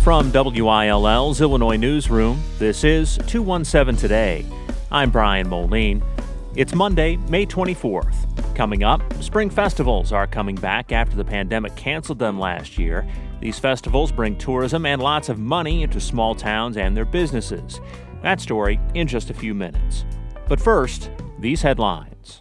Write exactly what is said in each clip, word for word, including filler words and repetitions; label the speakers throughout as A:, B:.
A: From W I L L's Illinois Newsroom, this is two one seven Today. I'm Brian Moline. It's Monday, May twenty-fourth. Coming up, spring festivals are coming back after the pandemic canceled them last year. These festivals bring tourism and lots of money into small towns and their businesses. That story in just a few minutes. But first, these headlines.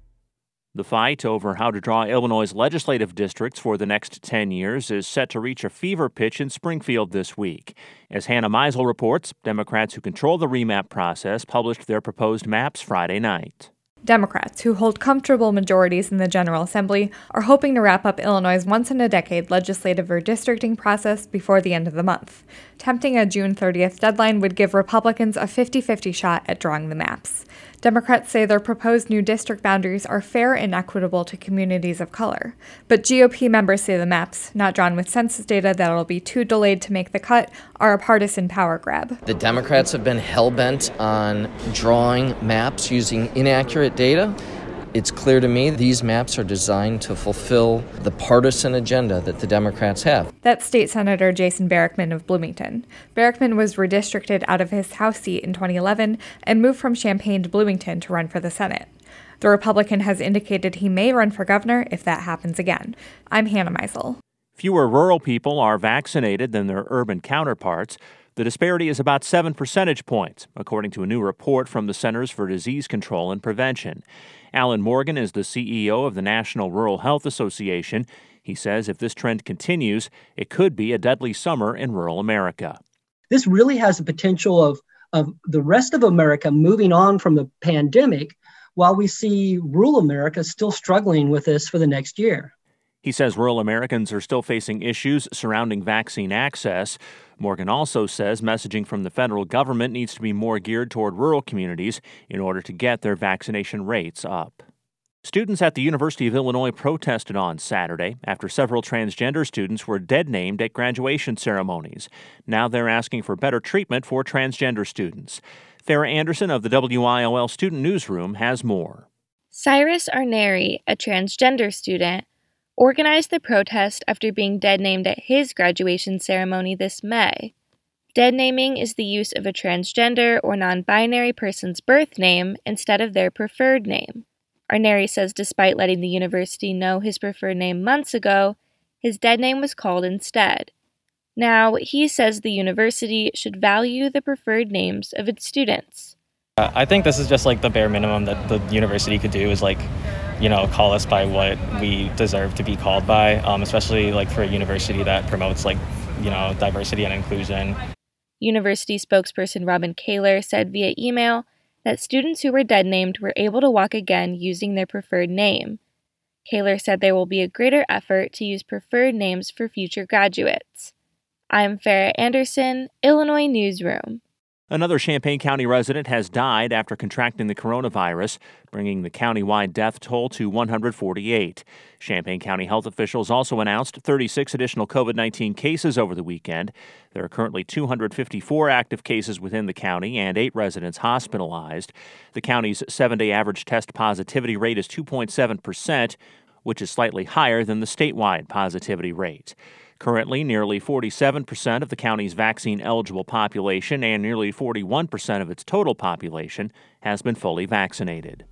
A: The fight over how to draw Illinois' legislative districts for the next ten years is set to reach a fever pitch in Springfield this week. As Hannah Meisel reports, Democrats who control the remap process published their proposed maps Friday night.
B: Democrats, who hold comfortable majorities in the General Assembly, are hoping to wrap up Illinois' once-in-a-decade legislative redistricting process before the end of the month. Tempting a June thirtieth deadline would give Republicans a fifty-fifty shot at drawing the maps. Democrats say their proposed new district boundaries are fair and equitable to communities of color. But G O P members say the maps, not drawn with census data that'll be too delayed to make the cut, are a partisan power grab.
C: The Democrats have been hell-bent on drawing maps using inaccurate data. It's clear to me these maps are designed to fulfill the partisan agenda that the Democrats have.
B: That's State Senator Jason Barackman of Bloomington. Barackman was redistricted out of his House seat in twenty eleven and moved from Champaign to Bloomington to run for the Senate. The Republican has indicated he may run for governor if that happens again. I'm Hannah Meisel.
A: Fewer rural people are vaccinated than their urban counterparts. The disparity is about seven percentage points, according to a new report from the Centers for Disease Control and Prevention. Alan Morgan is the C E O of the National Rural Health Association. He says if this trend continues, it could be a deadly summer in rural America.
D: This really has the potential of, of the rest of America moving on from the pandemic while we see rural America still struggling with this for the next year.
A: He says rural Americans are still facing issues surrounding vaccine access. Morgan also says messaging from the federal government needs to be more geared toward rural communities in order to get their vaccination rates up. Students at the University of Illinois protested on Saturday after several transgender students were dead-named at graduation ceremonies. Now they're asking for better treatment for transgender students. Farah Anderson of the W I L L Student Newsroom has more.
E: Cyrus Arneri, a transgender student, organized the protest after being dead-named at his graduation ceremony this May. Dead-naming is the use of a transgender or non-binary person's birth name instead of their preferred name. Arneri says despite letting the university know his preferred name months ago, his dead name was called instead. Now, he says the university should value the preferred names of its students.
F: Uh, I think this is just like the bare minimum that the university could do is like, you know, call us by what we deserve to be called by, um, especially like for a university that promotes like, you know, diversity and inclusion.
E: University spokesperson Robin Kaler said via email that students who were dead-named were able to walk again using their preferred name. Kaler said there will be a greater effort to use preferred names for future graduates. I'm Farah Anderson, Illinois Newsroom.
A: Another Champaign County resident has died after contracting the coronavirus, bringing the countywide death toll to one hundred forty-eight. Champaign County health officials also announced thirty-six additional covid nineteen cases over the weekend. There are currently two hundred fifty-four active cases within the county and eight residents hospitalized. The county's seven-day average test positivity rate is two point seven percent, which is slightly higher than the statewide positivity rate. Currently, nearly forty-seven percent of the county's vaccine-eligible population and nearly forty-one percent of its total population has been fully vaccinated.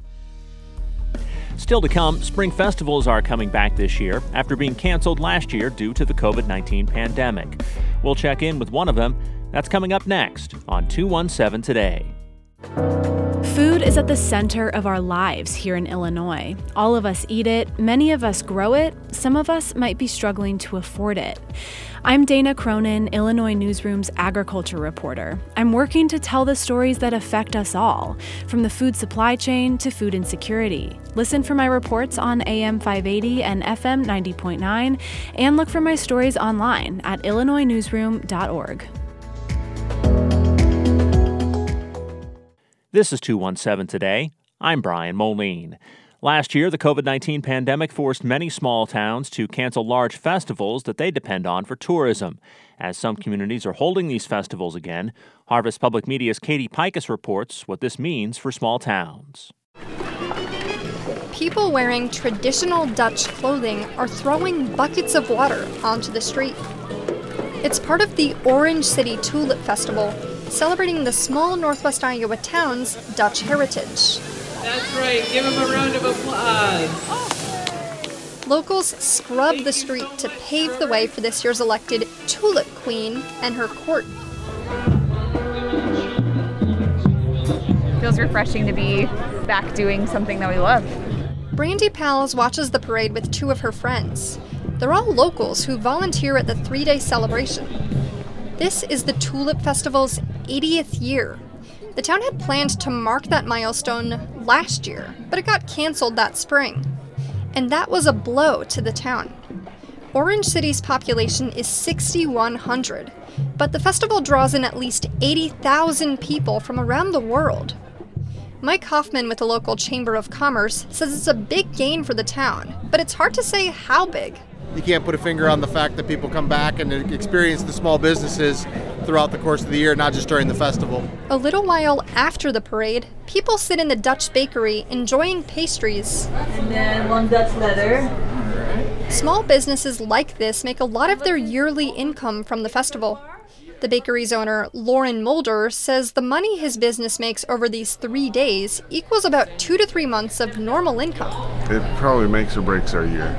A: Still to come, spring festivals are coming back this year after being canceled last year due to the covid nineteen pandemic. We'll check in with one of them. That's coming up next on two one seven Today.
G: Food is at the center of our lives here in Illinois. All of us eat it, many of us grow it, some of us might be struggling to afford it. I'm Dana Cronin, Illinois Newsroom's agriculture reporter. I'm working to tell the stories that affect us all, from the food supply chain to food insecurity. Listen for my reports on A M five eighty and F M ninety point nine, and look for my stories online at illinois newsroom dot org.
A: This is two one seven Today. I'm Brian Moline. Last year, the covid nineteen pandemic forced many small towns to cancel large festivals that they depend on for tourism. As some communities are holding these festivals again, Harvest Public Media's Katie Pikus reports what this means for small towns.
H: People wearing traditional Dutch clothing are throwing buckets of water onto the street. It's part of the Orange City Tulip Festival, celebrating the small Northwest Iowa town's Dutch heritage.
I: That's right. Give them a round of applause.
H: Locals scrubbed the street to pave the way for this year's elected Tulip Queen and her court.
B: Feels refreshing to be back doing something that we love.
H: Brandy Pals watches the parade with two of her friends. They're all locals who volunteer at the three-day celebration. This is the Tulip Festival's eightieth year. The town had planned to mark that milestone last year, but it got canceled that spring. And that was a blow to the town. Orange City's population is sixty-one hundred, but the festival draws in at least eighty thousand people from around the world. Mike Hoffman with the local Chamber of Commerce says it's a big gain for the town, but it's hard to say how big.
J: You can't put a finger on the fact that people come back and experience the small businesses throughout the course of the year, not just during the festival.
H: A little while after the parade, people sit in the Dutch bakery enjoying pastries.
K: And then one Dutch letter.
H: Small businesses like this make a lot of their yearly income from the festival. The bakery's owner, Lauren Mulder, says the money his business makes over these three days equals about two to three months of normal income.
L: It probably makes or breaks our year.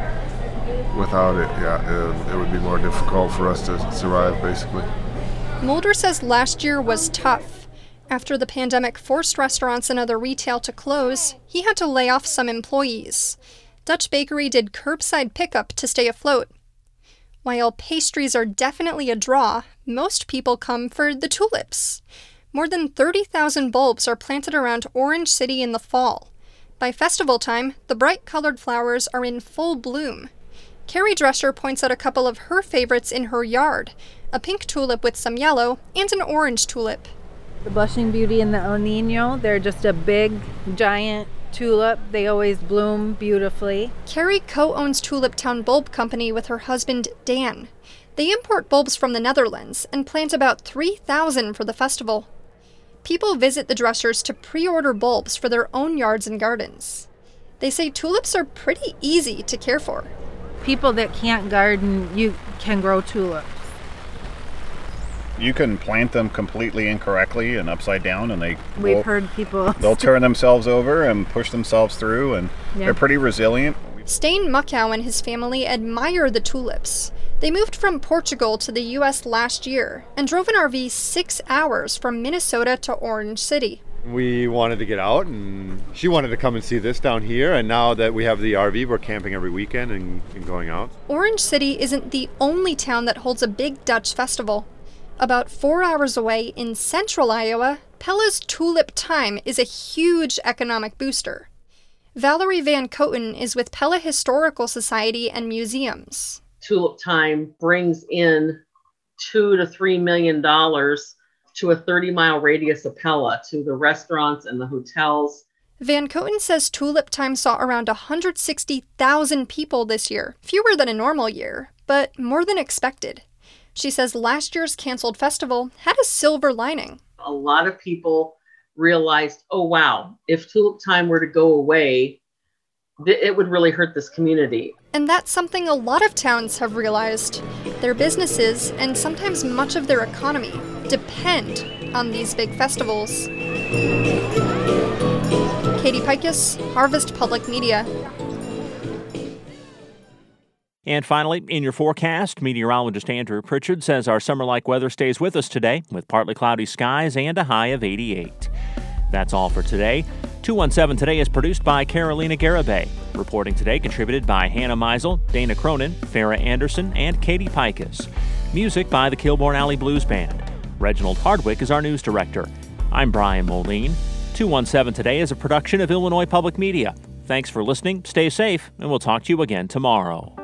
L: Without it, yeah, it, it would be more difficult for us to survive, basically.
H: Mulder says last year was tough. After the pandemic forced restaurants and other retail to close, he had to lay off some employees. Dutch Bakery did curbside pickup to stay afloat. While pastries are definitely a draw, most people come for the tulips. More than thirty thousand bulbs are planted around Orange City in the fall. By festival time, the bright-colored flowers are in full bloom. Carrie Drescher points out a couple of her favorites in her yard, a pink tulip with some yellow and an orange tulip.
K: The Blushing Beauty and the El Nino, they're just a big, giant tulip. They always bloom beautifully.
H: Carrie co-owns Tulip Town Bulb Company with her husband, Dan. They import bulbs from the Netherlands and plant about three thousand for the festival. People visit the Dreschers to pre-order bulbs for their own yards and gardens. They say tulips are pretty easy to care for.
K: People that can't garden, you can grow tulips.
M: You can plant them completely incorrectly and upside down, and they
K: We've
M: will,
K: heard people.
M: They'll turn themselves over and push themselves through, and yeah. They're pretty resilient.
H: Stain Muckow and his family admire the tulips. They moved from Portugal to the U S last year and drove an R V six hours from Minnesota to Orange City.
N: We wanted to get out, and she wanted to come and see this down here, and now that we have the R V, we're camping every weekend and, and going out.
H: Orange City isn't the only town that holds a big Dutch festival. About four hours away in central Iowa, Pella's Tulip Time is a huge economic booster. Valerie Van Coten is with Pella Historical Society and Museums.
O: Tulip Time brings in two to three million dollars to a thirty mile radius of Pella, to the restaurants and the hotels.
H: Van Coten says Tulip Time saw around one hundred sixty thousand people this year, fewer than a normal year, but more than expected. She says last year's canceled festival had a silver lining.
O: A lot of people realized, oh wow, if Tulip Time were to go away, th- it would really hurt this community.
H: And that's something a lot of towns have realized. Their businesses, and sometimes much of their economy, depend on these big festivals. Katie Pikus, Harvest Public Media.
A: And finally, in your forecast, meteorologist Andrew Pritchard says our summer-like weather stays with us today with partly cloudy skies and a high of eighty-eight. That's all for today. two one seven Today is produced by Carolina Garibay. Reporting today contributed by Hannah Meisel, Dana Cronin, Farah Anderson, and Katie Pikus. Music by the Kilbourne Alley Blues Band. Reginald Hardwick is our news director. I'm Brian Moline. two one seven Today is a production of Illinois Public Media. Thanks for listening, stay safe, and we'll talk to you again tomorrow.